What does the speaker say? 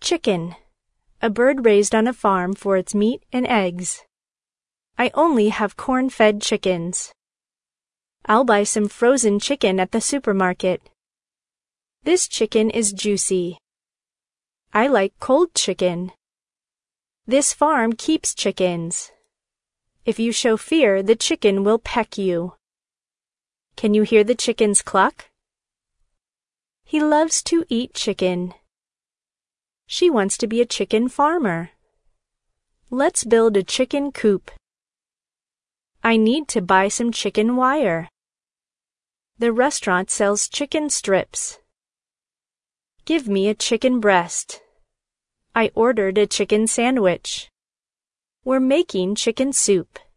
Chicken, a bird raised on a farm for its meat and eggs. I only have corn-fed chickens. I'll buy some frozen chicken at the supermarket. This chicken is juicy. I like cold chicken. This farm keeps chickens. If you show fear, the chicken will peck you. Can you hear the chickens cluck? He loves to eat chicken. She wants to be a chicken farmer. Let's build a chicken coop. I need to buy some chicken wire. The restaurant sells chicken strips. Give me a chicken breast. I ordered a chicken sandwich. We're making chicken soup.